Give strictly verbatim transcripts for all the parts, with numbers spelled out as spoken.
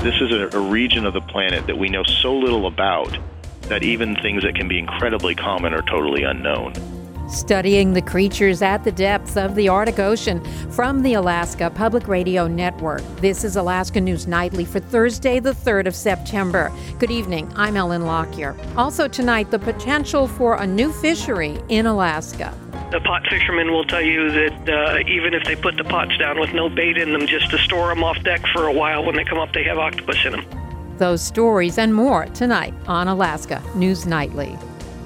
This is a, a region of the planet that we know so little about that even things that can be incredibly common are totally unknown. Studying the creatures at the depths of the Arctic Ocean from the Alaska Public Radio Network. This is Alaska News Nightly for Thursday, the third of September. Good evening. I'm Ellen Lockyer. Also tonight, the potential for a new fishery in Alaska. The pot fishermen will tell you that uh, even if they put the pots down with no bait in them, just to store them off deck for a while, when they come up, they have octopus in them. Those stories and more tonight on Alaska News Nightly.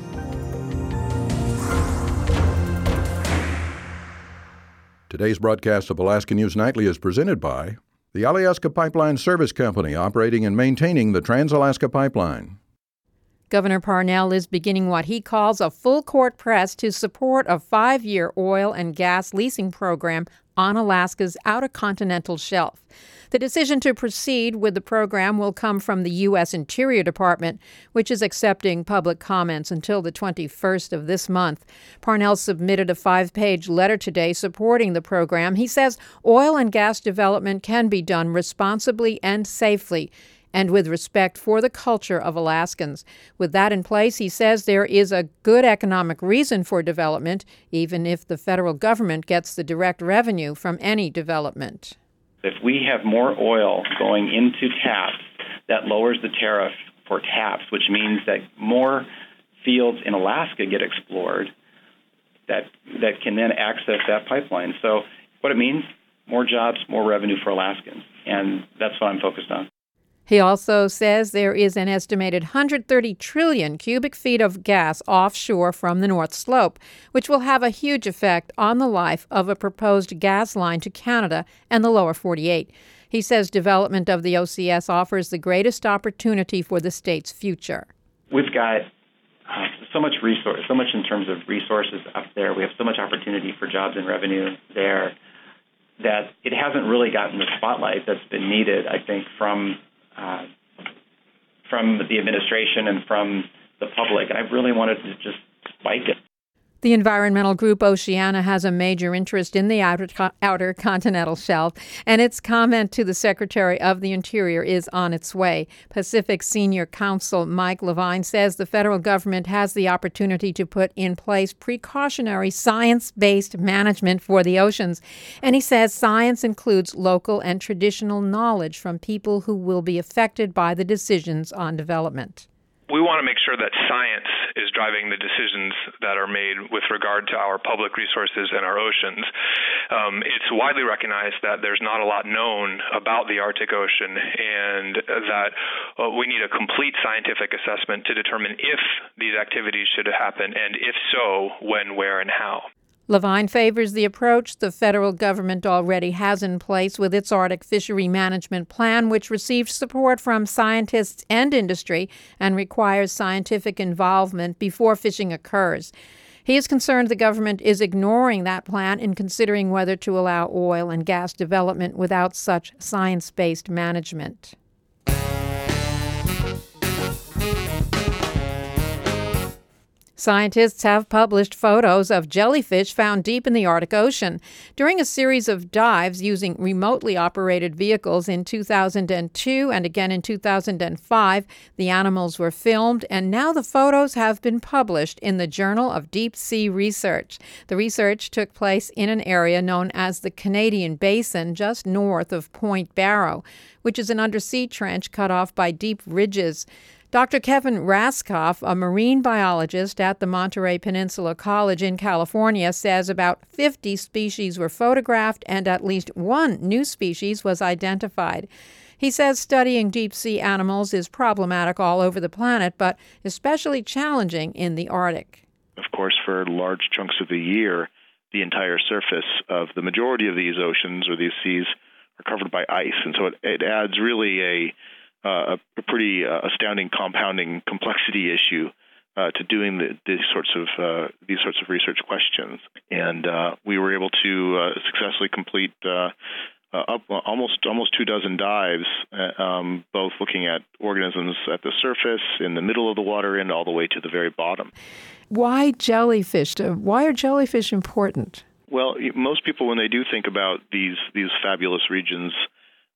Today's broadcast of Alaska News Nightly is presented by the Alyeska Pipeline Service Company, operating and maintaining the Trans-Alaska Pipeline. Governor Parnell is beginning what he calls a full-court press to support a five-year oil and gas leasing program on Alaska's outer continental shelf. The decision to proceed with the program will come from the U S Interior Department, which is accepting public comments until the twenty-first of this month. Parnell submitted a five-page letter today supporting the program. He says oil and gas development can be done responsibly and safely, and with respect for the culture of Alaskans. With that in place, he says there is a good economic reason for development, even if the federal government gets the direct revenue from any development. If we have more oil going into TAPS, that lowers the tariff for TAPS, which means that more fields in Alaska get explored that that can then access that pipeline. So what it means, more jobs, more revenue for Alaskans, and that's what I'm focused on. He also says there is an estimated one hundred thirty trillion cubic feet of gas offshore from the North Slope, which will have a huge effect on the life of a proposed gas line to Canada and the lower forty-eight. He says development of the O C S offers the greatest opportunity for the state's future. We've got uh, so much resource, so much in terms of resources up there. We have so much opportunity for jobs and revenue there that it hasn't really gotten the spotlight that's been needed, I think, from Uh, from the administration and from the public. I really wanted to just spike it. The environmental group Oceana has a major interest in the outer, outer continental shelf, and its comment to the Secretary of the Interior is on its way. Pacific Senior Counsel Mike Levine says the federal government has the opportunity to put in place precautionary science-based management for the oceans. And he says science includes local and traditional knowledge from people who will be affected by the decisions on development. We want to make sure that science is driving the decisions that are made with regard to our public resources and our oceans. Um, it's widely recognized that there's not a lot known about the Arctic Ocean, and that uh, we need a complete scientific assessment to determine if these activities should happen, and if so, when, where, and how. Levine favors the approach the federal government already has in place with its Arctic Fishery Management Plan, which received support from scientists and industry and requires scientific involvement before fishing occurs. He is concerned the government is ignoring that plan in considering whether to allow oil and gas development without such science-based management. Scientists have published photos of jellyfish found deep in the Arctic Ocean. During a series of dives using remotely operated vehicles in two thousand two and again in two thousand five, the animals were filmed, and now the photos have been published in the Journal of Deep Sea Research. The research took place in an area known as the Canadian Basin, just north of Point Barrow, which is an undersea trench cut off by deep ridges. Doctor Kevin Raskoff, a marine biologist at the Monterey Peninsula College in California, says about fifty species were photographed and at least one new species was identified. He says studying deep-sea animals is problematic all over the planet, but especially challenging in the Arctic. Of course, for large chunks of the year, the entire surface of the majority of these oceans or these seas are covered by ice, and so it, it adds really a Uh, a, a pretty uh, astounding compounding complexity issue uh, to doing the, these sorts of uh, these sorts of research questions, and uh, we were able to uh, successfully complete uh, uh, up almost almost two dozen dives, uh, um, both looking at organisms at the surface, in the middle of the water, and all the way to the very bottom. Why jellyfish? Why are jellyfish important? Well, most people, when they do think about these these fabulous regions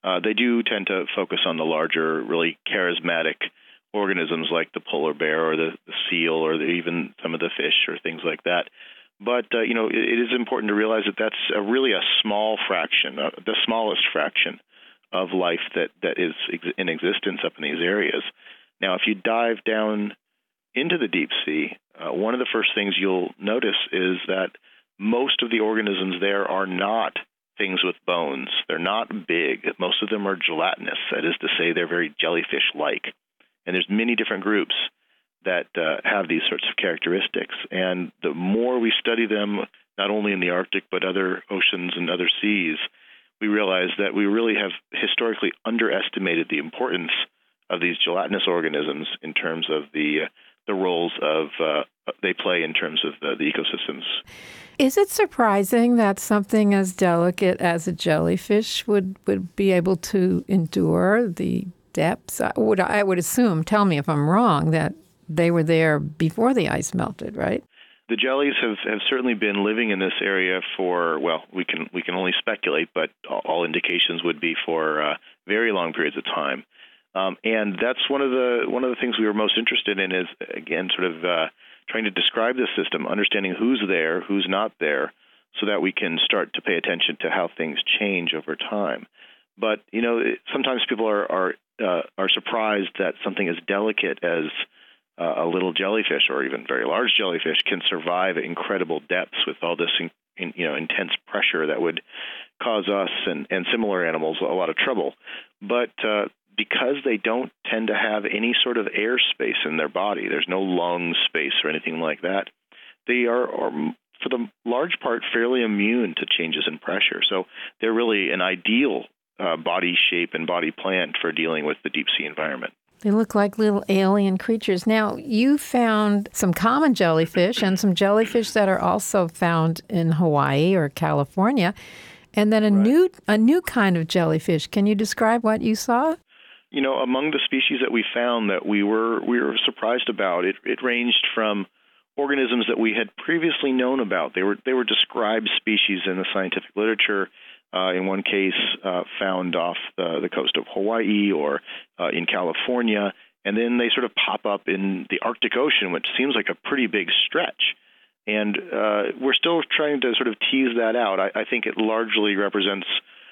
uh, they do tend to focus on the larger, really charismatic organisms like the polar bear or the, the seal or the, even some of the fish or things like that. But, uh, you know, it, it is important to realize that that's a, really a small fraction, uh, the smallest fraction of life that, that is ex- in existence up in these areas. Now, if you dive down into the deep sea, uh, one of the first things you'll notice is that most of the organisms there are not things with bones. They're not big. Most of them are gelatinous. That is to say, they're very jellyfish-like. And there's many different groups that uh, have these sorts of characteristics. And the more we study them, not only in the Arctic, but other oceans and other seas, we realize that we really have historically underestimated the importance of these gelatinous organisms in terms of the uh, the roles of uh, they play in terms of the, the ecosystems. Is it surprising that something as delicate as a jellyfish would, would be able to endure the depths? I would, I would assume, tell me if I'm wrong, that they were there before the ice melted, right? The jellies have, have certainly been living in this area for, well, we can we can only speculate, but all indications would be for uh, very long periods of time. Um, and that's one of the one of the things we were most interested in is, again, sort of uh, trying to describe the system, understanding who's there, who's not there, so that we can start to pay attention to how things change over time. But, you know, it, sometimes people are are, uh, are surprised that something as delicate as uh, a little jellyfish or even very large jellyfish can survive at incredible depths with all this in, in, you know, intense pressure that would cause us and, and similar animals a lot of trouble. But uh, because they don't tend to have any sort of air space in their body, there's no lung space or anything like that, they are, are, for the large part, fairly immune to changes in pressure. So they're really an ideal uh, body shape and body plan for dealing with the deep sea environment. They look like little alien creatures. Now, you found some common jellyfish and some jellyfish that are also found in Hawaii or California, and then a Right. new a new kind of jellyfish. Can you describe what you saw? You know, among the species that we found that we were we were surprised about, it, it ranged from organisms that we had previously known about. They were they were described species in the scientific literature. Uh, in one case, uh, found off the, the coast of Hawaii or uh, in California, and then they sort of pop up in the Arctic Ocean, which seems like a pretty big stretch. And uh, we're still trying to sort of tease that out. I, I think it largely represents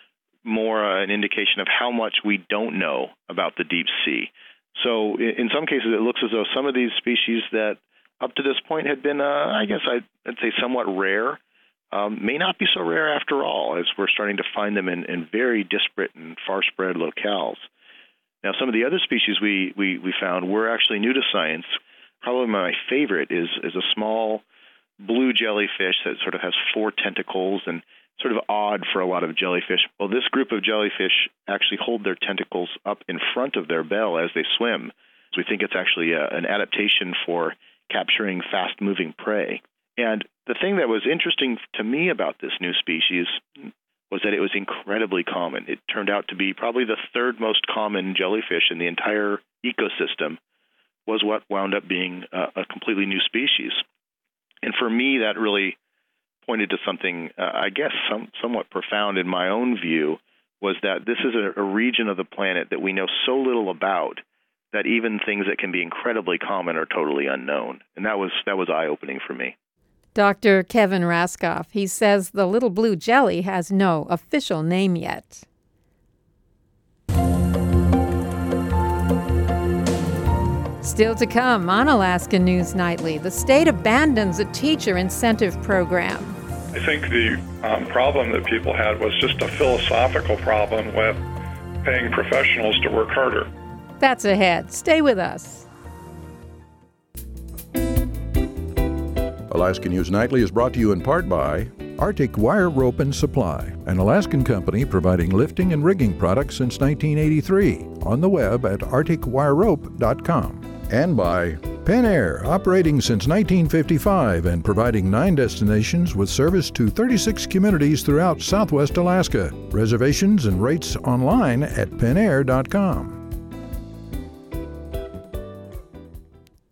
more uh, an indication of how much we don't know about the deep sea. So in, in some cases, it looks as though some of these species that up to this point had been, uh, I guess I'd, I'd say somewhat rare, um, may not be so rare after all, as we're starting to find them in, in very disparate and far-spread locales. Now, some of the other species we, we, we found were actually new to science. Probably my favorite is, is a small blue jellyfish that sort of has four tentacles and sort of odd for a lot of jellyfish. Well, this group of jellyfish actually hold their tentacles up in front of their bell as they swim. So we think it's actually a, an adaptation for capturing fast-moving prey. And the thing that was interesting to me about this new species was that it was incredibly common. It turned out to be probably the third most common jellyfish in the entire ecosystem, was what wound up being a, a completely new species. And for me, that really pointed to something, uh, I guess, some, somewhat profound in my own view, was that this is a, a region of the planet that we know so little about that even things that can be incredibly common are totally unknown. And that was that was eye-opening for me. Doctor Kevin Raskoff, he says the little blue jelly has no official name yet. Still to come on Alaska News Nightly, the state abandons a teacher incentive program. I think the um, problem that people had was just a philosophical problem with paying professionals to work harder. That's ahead. Stay with us. Alaska News Nightly is brought to you in part by Arctic Wire Rope and Supply, an Alaskan company providing lifting and rigging products since nineteen eighty-three, on the web at arctic wire rope dot com. And by Penair, operating since nineteen fifty-five and providing nine destinations with service to thirty-six communities throughout Southwest Alaska. Reservations and rates online at penair dot com.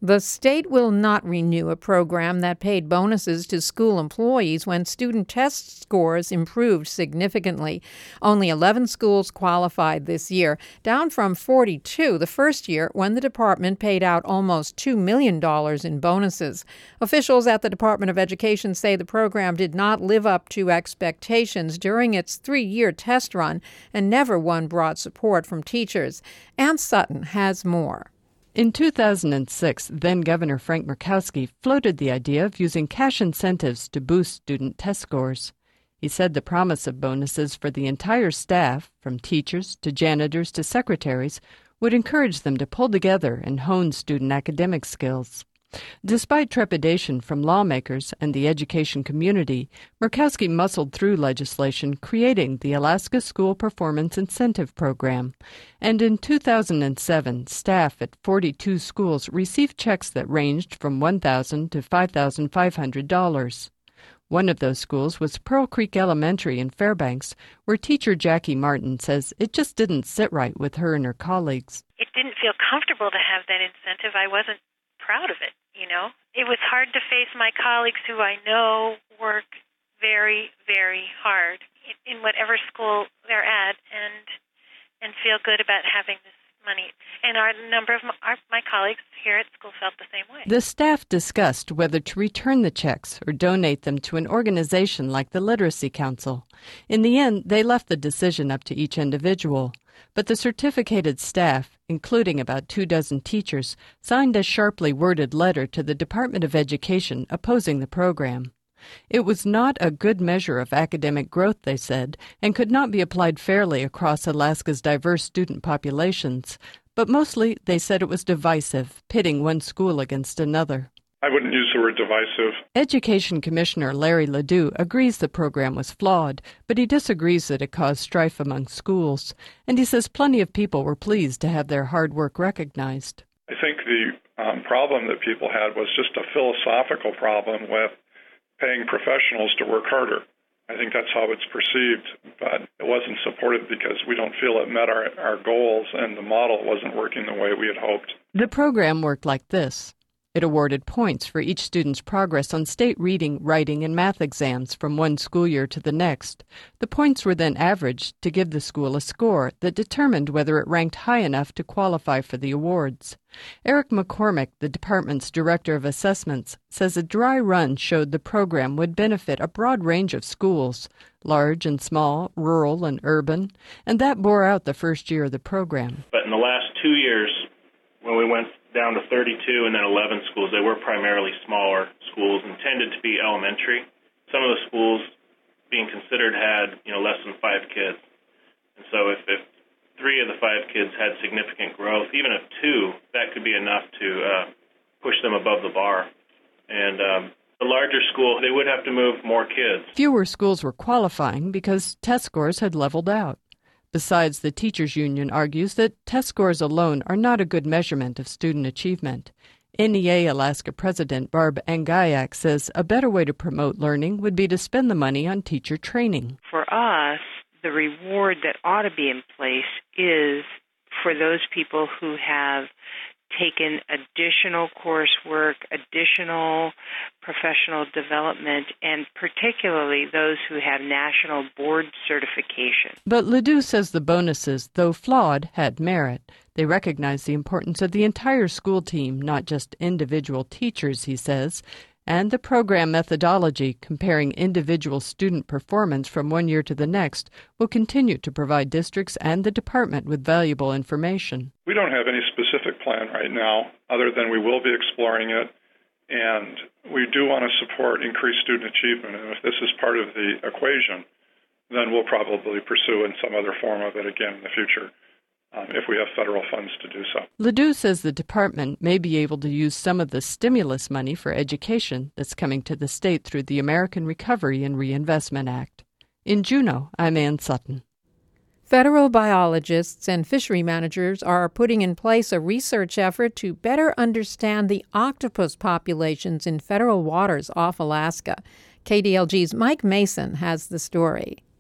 The state will not renew a program that paid bonuses to school employees when student test scores improved significantly. Only eleven schools qualified this year, down from forty-two the first year when the department paid out almost two million dollars in bonuses. Officials at the Department of Education say the program did not live up to expectations during its three-year test run and never won broad support from teachers. Ann Sutton has more. In two thousand six, then-Governor Frank Murkowski floated the idea of using cash incentives to boost student test scores. He said the promise of bonuses for the entire staff, from teachers to janitors to secretaries, would encourage them to pull together and hone student academic skills. Despite trepidation from lawmakers and the education community, Murkowski muscled through legislation creating the Alaska School Performance Incentive Program. And in two thousand seven, staff at forty-two schools received checks that ranged from one thousand dollars to five thousand five hundred dollars. One of those schools was Pearl Creek Elementary in Fairbanks, where teacher Jackie Martin says it just didn't sit right with her and her colleagues. It didn't feel comfortable to have that incentive. I wasn't proud of it, you know. It was hard to face my colleagues who I know work very, very hard in whatever school they're at and and feel good about having this money. And our number of my, our, my colleagues here at school felt the same way. The staff discussed whether to return the checks or donate them to an organization like the Literacy Council. In the end, they left the decision up to each individual. But the certificated staff, including about two dozen teachers, signed a sharply worded letter to the Department of Education opposing the program. It was not a good measure of academic growth, they said, and could not be applied fairly across Alaska's diverse student populations. But mostly they said it was divisive, pitting one school against another. I wouldn't use the word divisive. Education Commissioner Larry Ledoux agrees the program was flawed, but he disagrees that it caused strife among schools. And he says plenty of people were pleased to have their hard work recognized. I think the um, problem that people had was just a philosophical problem with paying professionals to work harder. I think that's how it's perceived, but it wasn't supported because we don't feel it met our, our goals, and the model wasn't working the way we had hoped. The program worked like this. It awarded points for each student's progress on state reading, writing, and math exams from one school year to the next. The points were then averaged to give the school a score that determined whether it ranked high enough to qualify for the awards. Eric McCormick, the department's director of assessments, says a dry run showed the program would benefit a broad range of schools, large and small, rural and urban, and that bore out the first year of the program. But in the last two years, when we went down to thirty-two and then eleven schools, they were primarily smaller schools, intended to be elementary. Some of the schools being considered had, you know, less than five kids. And so if, if three of the five kids had significant growth, even if two, that could be enough to uh, push them above the bar. And um, the larger school, they would have to move more kids. Fewer schools were qualifying because test scores had leveled out. Besides, the teachers' union argues that test scores alone are not a good measurement of student achievement. N E A Alaska President Barb Angayak says a better way to promote learning would be to spend the money on teacher training. For us, the reward that ought to be in place is for those people who have taken additional coursework, additional professional development, and particularly those who have national board certification. But Ledoux says the bonuses, though flawed, had merit. They recognize the importance of the entire school team, not just individual teachers, he says, and the program methodology comparing individual student performance from one year to the next will continue to provide districts and the department with valuable information. We don't have any specific plan right now, other than we will be exploring it, and we do want to support increased student achievement, and if this is part of the equation, then we'll probably pursue in some other form of it again in the future. Um, if we have federal funds to do so. Ledoux says the department may be able to use some of the stimulus money for education that's coming to the state through the American Recovery and Reinvestment Act. In Juneau, I'm Ann Sutton. Federal biologists and fishery managers are putting in place a research effort to better understand the octopus populations in federal waters off Alaska. K D L G's Mike Mason has the story.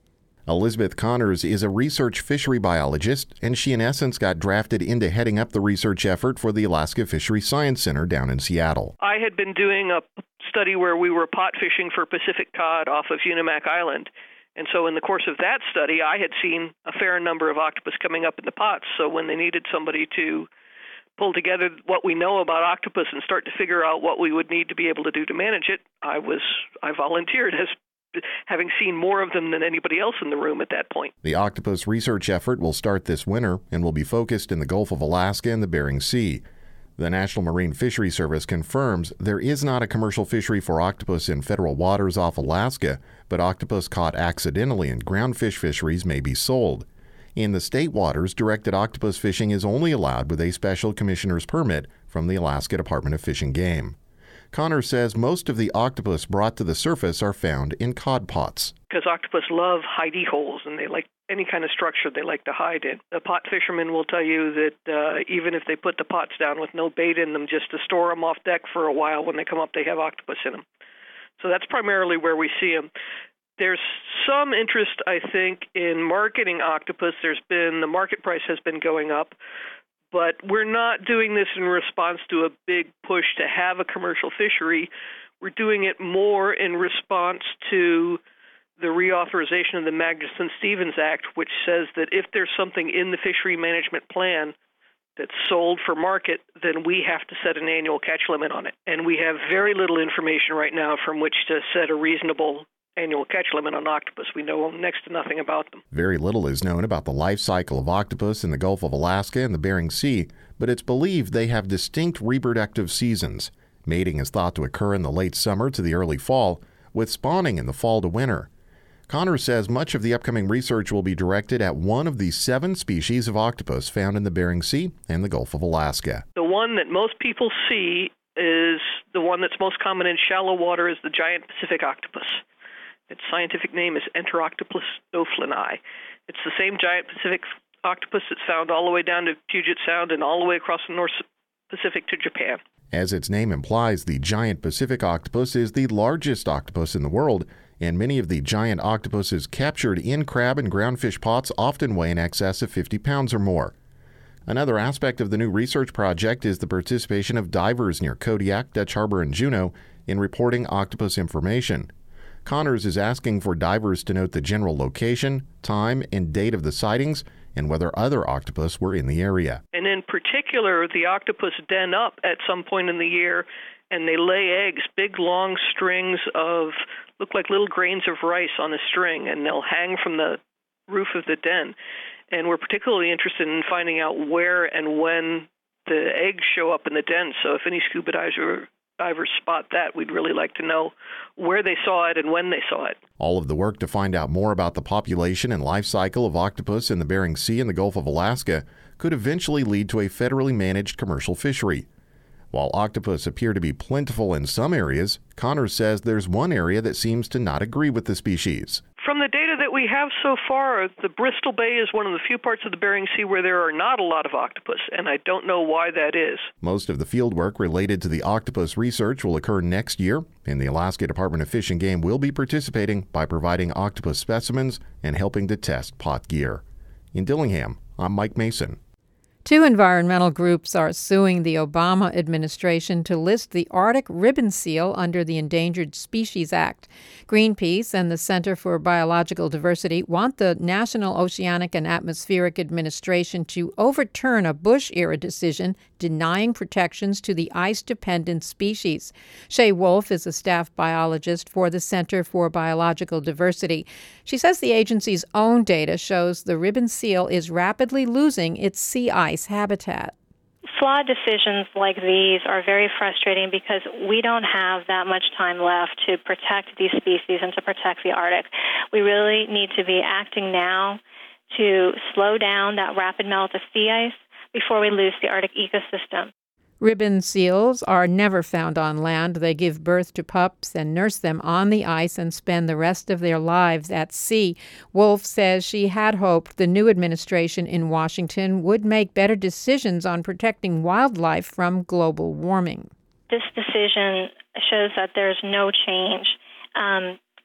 Elizabeth Connors is a research fishery biologist, and she in essence got drafted into heading up the research effort for the Alaska Fishery Science Center down in Seattle. I had been doing a study where we were pot fishing for Pacific cod off of Unimak Island. And so in the course of that study, I had seen a fair number of octopus coming up in the pots. So when they needed somebody to pull together what we know about octopus and start to figure out what we would need to be able to do to manage it, I was I volunteered as having seen more of them than anybody else in the room at that point. The octopus research effort will start this winter and will be focused in the Gulf of Alaska and the Bering Sea. The National Marine Fisheries Service confirms there is not a commercial fishery for octopus in federal waters off Alaska, but octopus caught accidentally in groundfish fisheries may be sold. In the state waters, directed octopus fishing is only allowed with a special commissioner's permit from the Alaska Department of Fish and Game. Connor says most of the octopus brought to the surface are found in cod pots. Because octopus love hidey holes, and they like any kind of structure they like to hide in. The pot fishermen will tell you that uh, even if they put the pots down with no bait in them, just to store them off deck for a while, when they come up, they have octopus in them. So that's primarily where we see them. There's some interest, I think, in marketing octopus. There's been, the market price has been going up. But we're not doing this in response to a big push to have a commercial fishery. We're doing it more in response to the reauthorization of the Magnuson-Stevens Act, which says that if there's something in the fishery management plan that's sold for market, then we have to set an annual catch limit on it. And we have very little information right now from which to set a reasonable annual catch limit on octopus. We know next to nothing about them. Very little is known about the life cycle of octopus in the Gulf of Alaska and the Bering Sea, but it's believed they have distinct reproductive seasons. Mating is thought to occur in the late summer to the early fall, with spawning in the fall to winter. Connor says much of the upcoming research will be directed at one of the seven species of octopus found in the Bering Sea and the Gulf of Alaska. The one that most people see is the one that's most common in shallow water is the giant Pacific octopus. Its scientific name is Enteroctopus doflini. It's the same giant Pacific octopus that's found all the way down to Puget Sound and all the way across the North Pacific to Japan. As its name implies, the giant Pacific octopus is the largest octopus in the world, and many of the giant octopuses captured in crab and groundfish pots often weigh in excess of fifty pounds or more. Another aspect of the new research project is the participation of divers near Kodiak, Dutch Harbor, and Juneau in reporting octopus information. Connors is asking for divers to note the general location, time, and date of the sightings, and whether other octopus were in the area. And in particular, the octopus den up at some point in the year, and they lay eggs, big long strings of, look like little grains of rice on a string, and they'll hang from the roof of the den. And we're particularly interested in finding out where and when the eggs show up in the den. So if any scuba diver divers spot that, we'd really like to know where they saw it and when they saw it. All of the work to find out more about the population and life cycle of octopus in the Bering Sea and the Gulf of Alaska could eventually lead to a federally managed commercial fishery. While octopus appear to be plentiful in some areas, Connors says there's one area that seems to not agree with the species. From the data that we have so far, the Bristol Bay is one of the few parts of the Bering Sea where there are not a lot of octopus, and I don't know why that is. Most of the field work related to the octopus research will occur next year, and the Alaska Department of Fish and Game will be participating by providing octopus specimens and helping to test pot gear. In Dillingham, I'm Mike Mason. Two environmental groups are suing the Obama administration to list the Arctic ribbon seal under the Endangered Species Act. Greenpeace and the Center for Biological Diversity want the National Oceanic and Atmospheric Administration to overturn a Bush-era decision denying protections to the ice-dependent species. Shay Wolf is a staff biologist for the Center for Biological Diversity. She says the agency's own data shows the ribbon seal is rapidly losing its sea ice habitat. Flawed decisions like these are very frustrating because we don't have that much time left to protect these species and to protect the Arctic. We really need to be acting now to slow down that rapid melt of sea ice before we lose the Arctic ecosystem. Ribbon seals are never found on land. They give birth to pups and nurse them on the ice and spend the rest of their lives at sea. Wolf says she had hoped the new administration in Washington would make better decisions on protecting wildlife from global warming. This decision shows that there's no change um,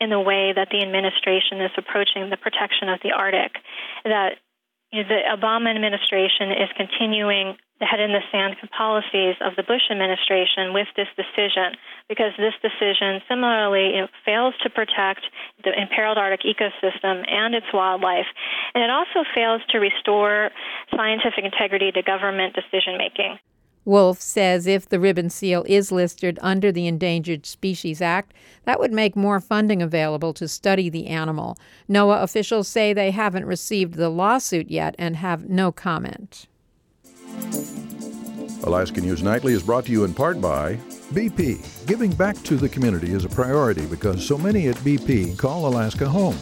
in the way that the administration is approaching the protection of the Arctic. That you know, the Obama administration is continuing the head-in-the-sand policies of the Bush administration with this decision, because this decision similarly you know, fails to protect the imperiled Arctic ecosystem and its wildlife, and it also fails to restore scientific integrity to government decision-making. Wolf says if the ribbon seal is listed under the Endangered Species Act, that would make more funding available to study the animal. NOAA officials say they haven't received the lawsuit yet and have no comment. Alaska News Nightly is brought to you in part by B P. Giving back to the community is a priority because so many at B P call Alaska home.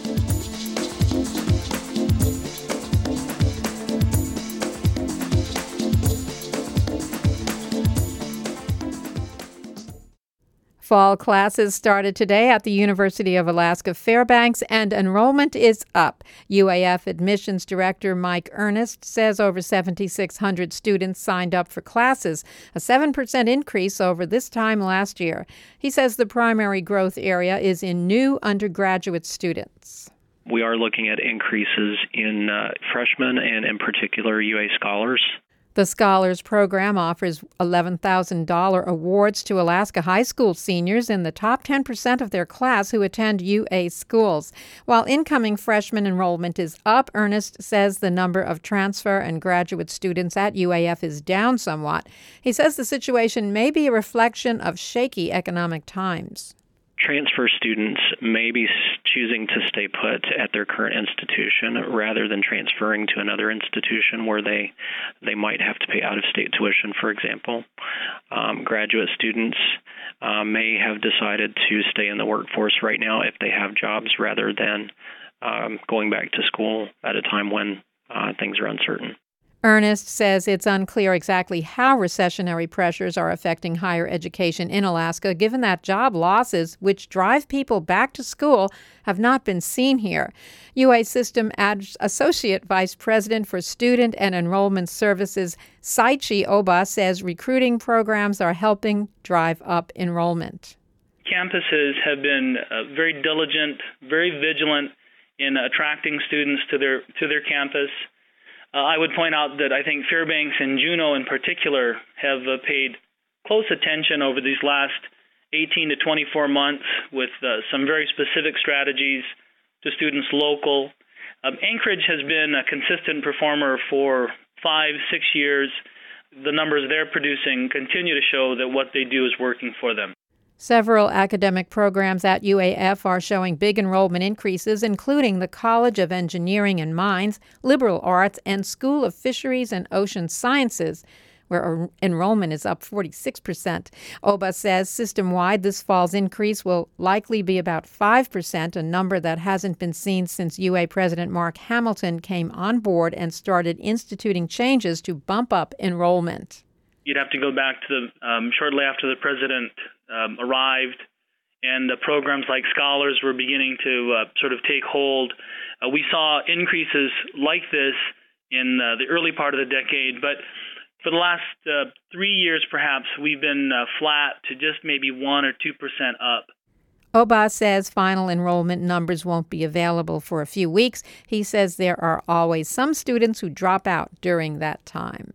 Fall classes started today at the University of Alaska Fairbanks, and enrollment is up. U A F Admissions Director Mike Ernest says over seven thousand six hundred students signed up for classes, a seven percent increase over this time last year. He says the primary growth area is in new undergraduate students. We are looking at increases in uh, freshmen and, in particular, U A scholars. The Scholars Program offers eleven thousand dollars awards to Alaska high school seniors in the top ten percent of their class who attend U A schools. While incoming freshman enrollment is up, Ernest says the number of transfer and graduate students at U A F is down somewhat. He says the situation may be a reflection of shaky economic times. Transfer students may be choosing to stay put at their current institution rather than transferring to another institution where they they might have to pay out-of-state tuition, for example. Um, graduate students uh, may have decided to stay in the workforce right now if they have jobs rather than um, going back to school at a time when uh, things are uncertain. Ernest says it's unclear exactly how recessionary pressures are affecting higher education in Alaska, given that job losses, which drive people back to school, have not been seen here. U A System Ad- Associate Vice President for Student and Enrollment Services, Saichi Oba, says recruiting programs are helping drive up enrollment. Campuses have been uh, very diligent, very vigilant in attracting students to their to their campus. Uh, I would point out that I think Fairbanks and Juneau in particular have uh, paid close attention over these last eighteen to twenty-four months with uh, some very specific strategies to students local. Um, Anchorage has been a consistent performer for five, six years. The numbers they're producing continue to show that what they do is working for them. Several academic programs at U A F are showing big enrollment increases, including the College of Engineering and Mines, Liberal Arts, and School of Fisheries and Ocean Sciences, where enrollment is up forty-six percent. Oba says system-wide this fall's increase will likely be about five percent, a number that hasn't been seen since U A President Mark Hamilton came on board and started instituting changes to bump up enrollment. You'd have to go back to the um, shortly after the president um, arrived, and uh, programs like Scholars were beginning to uh, sort of take hold. Uh, we saw increases like this in uh, the early part of the decade, but for the last uh, three years, perhaps, we've been uh, flat to just maybe one or two percent up. Oba says final enrollment numbers won't be available for a few weeks. He says there are always some students who drop out during that time.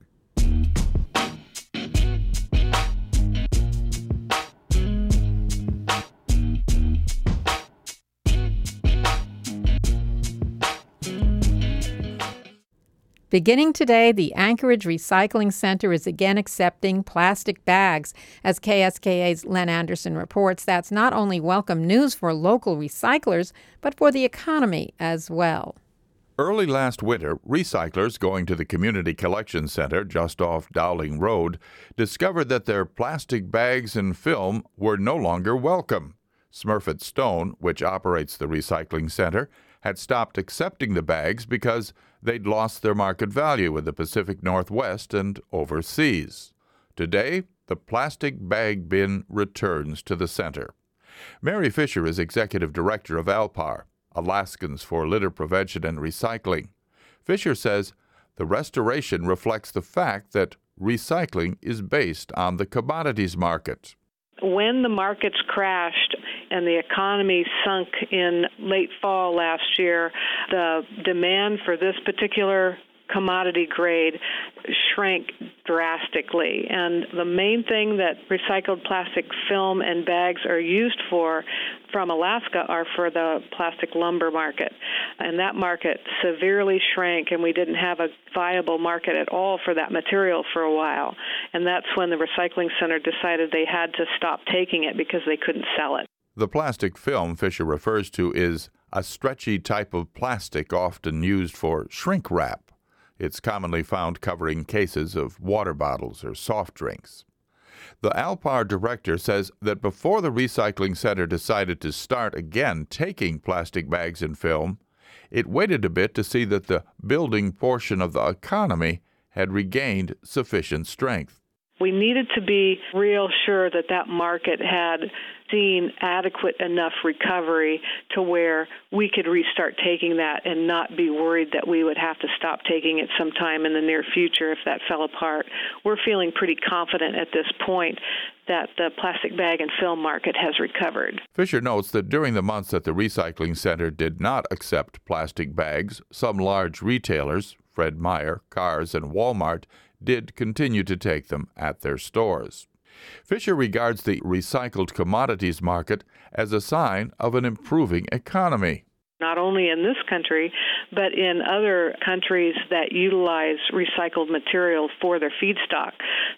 Beginning today, the Anchorage Recycling Center is again accepting plastic bags. As K S K A's Len Anderson reports, that's not only welcome news for local recyclers, but for the economy as well. Early last winter, recyclers going to the Community Collection Center just off Dowling Road discovered that their plastic bags and film were no longer welcome. Smurfit Stone, which operates the recycling center, had stopped accepting the bags because they'd lost their market value in the Pacific Northwest and overseas. Today, the plastic bag bin returns to the center. Mary Fisher is executive director of ALPAR, Alaskans for Litter Prevention and Recycling. Fisher says the restoration reflects the fact that recycling is based on the commodities market. When the markets crashed and the economy sunk in late fall last year, the demand for this particular commodity grade shrank drastically. And the main thing that recycled plastic film and bags are used for from Alaska are for the plastic lumber market. And that market severely shrank, and we didn't have a viable market at all for that material for a while. And that's when the recycling center decided they had to stop taking it because they couldn't sell it. The plastic film Fisher refers to is a stretchy type of plastic often used for shrink wrap. It's commonly found covering cases of water bottles or soft drinks. The Alpar director says that before the recycling center decided to start again taking plastic bags and film, it waited a bit to see that the building portion of the economy had regained sufficient strength. We needed to be real sure that that market had seen adequate enough recovery to where we could restart taking that and not be worried that we would have to stop taking it sometime in the near future if that fell apart. We're feeling pretty confident at this point that the plastic bag and film market has recovered. Fisher notes that during the months that the recycling center did not accept plastic bags, some large retailers, Fred Meyer, Cars, and Walmart, did continue to take them at their stores. Fisher regards the recycled commodities market as a sign of an improving economy. Not only in this country, but in other countries that utilize recycled material for their feedstock.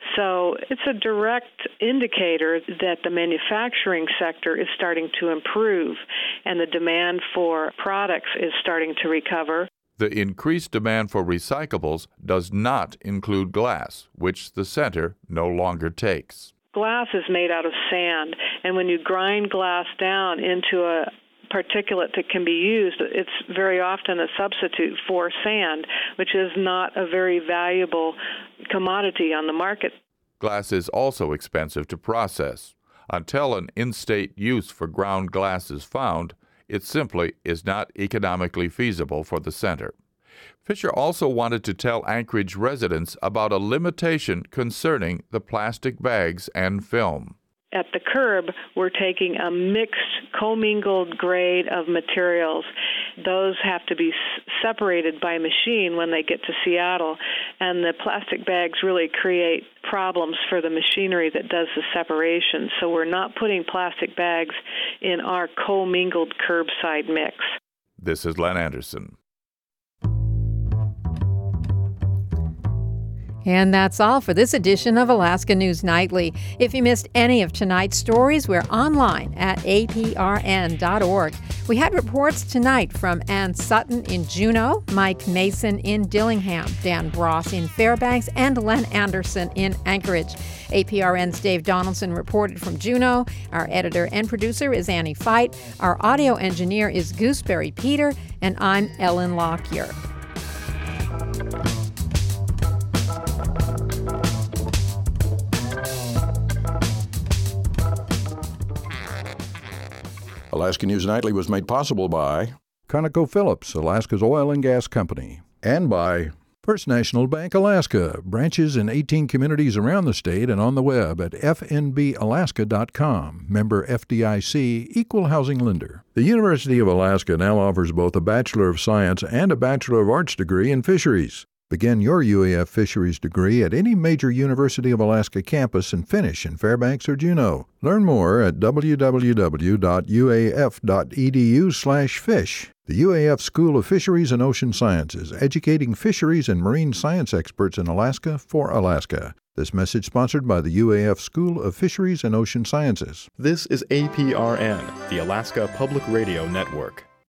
So it's a direct indicator that the manufacturing sector is starting to improve and the demand for products is starting to recover. The increased demand for recyclables does not include glass, which the center no longer takes. Glass is made out of sand, and when you grind glass down into a particulate that can be used, it's very often a substitute for sand, which is not a very valuable commodity on the market. Glass is also expensive to process. Until an in-state use for ground glass is found, it simply is not economically feasible for the center. Fisher also wanted to tell Anchorage residents about a limitation concerning the plastic bags and film. At the curb, we're taking a mixed, commingled grade of materials. Those have to be s- separated by machine when they get to Seattle, and the plastic bags really create problems for the machinery that does the separation. So we're not putting plastic bags in our commingled curbside mix. This is Len Anderson. And that's all for this edition of Alaska News Nightly. If you missed any of tonight's stories, we're online at A P R N dot org. We had reports tonight from Ann Sutton in Juneau, Mike Mason in Dillingham, Dan Bross in Fairbanks, and Len Anderson in Anchorage. A P R N's Dave Donaldson reported from Juneau. Our editor and producer is Annie Fight. Our audio engineer is Gooseberry Peter, and I'm Ellen Lockyer. Alaska News Nightly was made possible by ConocoPhillips, Alaska's oil and gas company, and by First National Bank Alaska, branches in eighteen communities around the state and on the web at f n b alaska dot com, member F D I C, equal housing lender. The University of Alaska now offers both a Bachelor of Science and a Bachelor of Arts degree in fisheries. Begin your U A F fisheries degree at any major University of Alaska campus and finish in Fairbanks or Juneau. Learn more at w w w dot u a f dot e d u slash fish. The U A F School of Fisheries and Ocean Sciences, educating fisheries and marine science experts in Alaska for Alaska. This message sponsored by the U A F School of Fisheries and Ocean Sciences. This is A P R N, the Alaska Public Radio Network.